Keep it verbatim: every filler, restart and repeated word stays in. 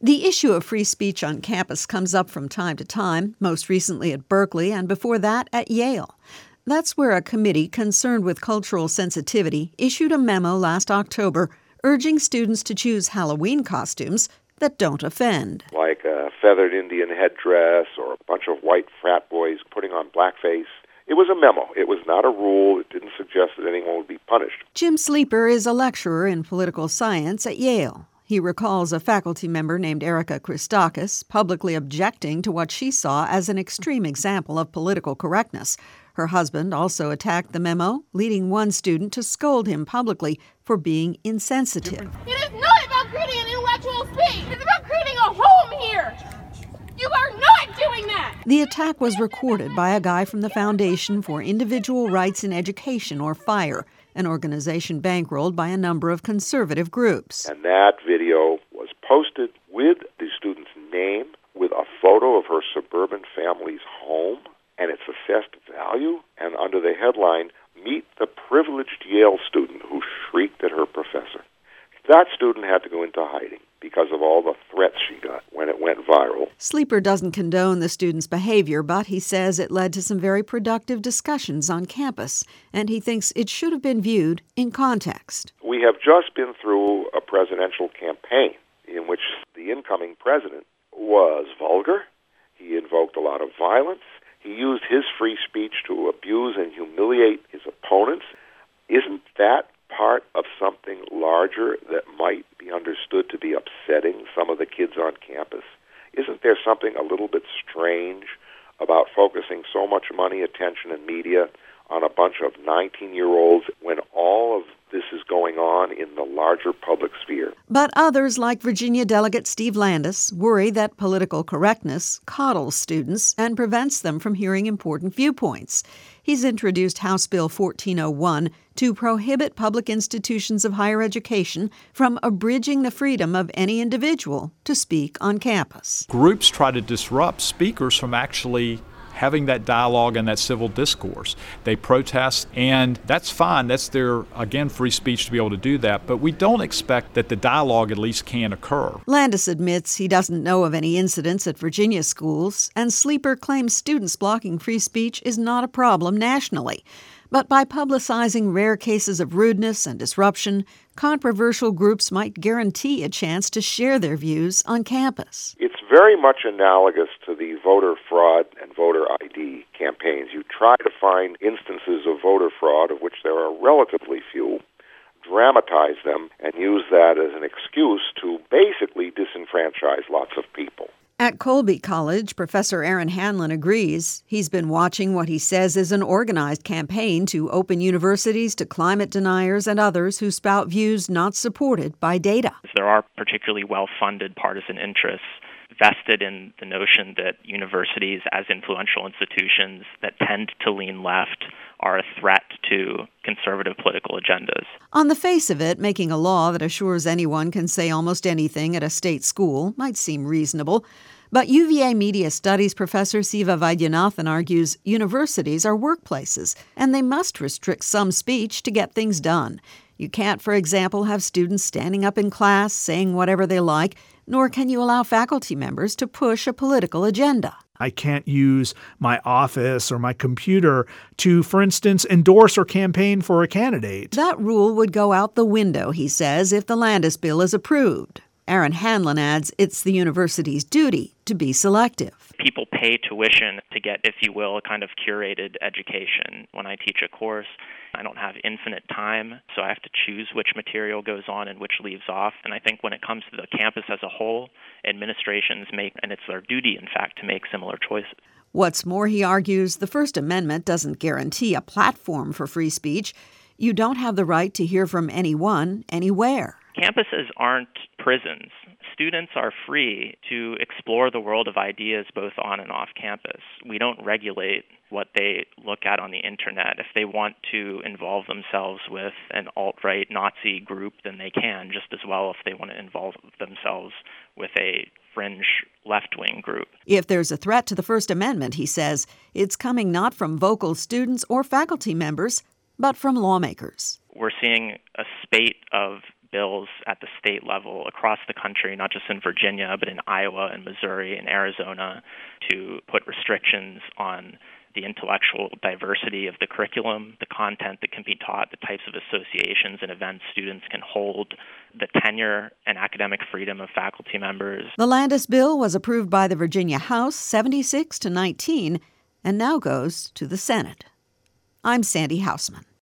The issue of free speech on campus comes up from time to time, most recently at Berkeley and before that at Yale. That's where a committee concerned with cultural sensitivity issued a memo last October urging students to choose Halloween costumes that don't offend. Like a feathered Indian headdress or a bunch of white frat boys putting on blackface. It was a memo. It was not a rule. It didn't suggest that anyone would be punished. Jim Sleeper is a lecturer in political science at Yale. He recalls a faculty member named Erica Christakis publicly objecting to what she saw as an extreme example of political correctness. Her husband also attacked the memo, leading one student to scold him publicly for being insensitive. It is not about creating an intellectual space. It's about creating a home here. You are not doing that! The attack was recorded by a guy from the Foundation for Individual Rights in Education, or FIRE, an organization bankrolled by a number of conservative groups. And that video was posted with the student's name, with a photo of her suburban family's home and its assessed value, and under the headline, "Meet the privileged Yale student who shrieked at her professor." That student had to go into hiding because of all the threats she got when it went viral. Sleeper doesn't condone the student's behavior, but he says it led to some very productive discussions on campus, and he thinks it should have been viewed in context. We have just been through a presidential campaign in which the incoming president was vulgar. He invoked a lot of violence. He used his free speech to abuse and humiliate his opponents. Isn't that part of something larger that might be understood to be upsetting some of the kids on campus? Isn't there something a little bit strange about focusing so much money, attention, and media on a bunch of nineteen-year-olds when all of this is going on in the larger public sphere? But others, like Virginia Delegate Steve Landis, worry that political correctness coddles students and prevents them from hearing important viewpoints. He's introduced House Bill fourteen oh one to prohibit public institutions of higher education from abridging the freedom of any individual to speak on campus. Groups try to disrupt speakers from actually having that dialogue and that civil discourse. They protest, and that's fine. That's their, again, free speech to be able to do that. But we don't expect that the dialogue at least can occur. Landis admits he doesn't know of any incidents at Virginia schools, and Sleeper claims students blocking free speech is not a problem nationally. But by publicizing rare cases of rudeness and disruption, controversial groups might guarantee a chance to share their views on campus. It's very much analogous to the voter fraud and voter I D campaigns. You try to find instances of voter fraud, of which there are relatively few, dramatize them, and use that as an excuse to basically disenfranchise lots of people. At Colby College, Professor Aaron Hanlon agrees. He's been watching what he says is an organized campaign to open universities to climate deniers and others who spout views not supported by data. There are particularly well-funded partisan interests vested in the notion that universities, as influential institutions that tend to lean left, are a threat to conservative political agendas. On the face of it, making a law that assures anyone can say almost anything at a state school might seem reasonable. But U V A Media Studies professor Siva Vaidyanathan argues universities are workplaces, and they must restrict some speech to get things done. You can't, for example, have students standing up in class saying whatever they like, nor can you allow faculty members to push a political agenda. I can't use my office or my computer to, for instance, endorse or campaign for a candidate. That rule would go out the window, he says, if the Landis bill is approved. Aaron Hanlon adds it's the university's duty to be selective. People pay tuition to get, if you will, a kind of curated education. When I teach a course, I don't have infinite time, so I have to choose which material goes on and which leaves off. And I think when it comes to the campus as a whole, administrations make, and it's their duty, in fact, to make similar choices. What's more, he argues, the First Amendment doesn't guarantee a platform for free speech. You don't have the right to hear from anyone, anywhere. Campuses aren't prisons. Students are free to explore the world of ideas both on and off campus. We don't regulate what they look at on the internet. If they want to involve themselves with an alt-right Nazi group, then they can, just as well if they want to involve themselves with a fringe left-wing group. If there's a threat to the First Amendment, he says, it's coming not from vocal students or faculty members, but from lawmakers. We're seeing a spate of bills at the state level across the country, not just in Virginia, but in Iowa and Missouri and Arizona, to put restrictions on the intellectual diversity of the curriculum, the content that can be taught, the types of associations and events students can hold, the tenure and academic freedom of faculty members. The Landis bill was approved by the Virginia House seventy-six to nineteen and now goes to the Senate. I'm Sandy Hausman.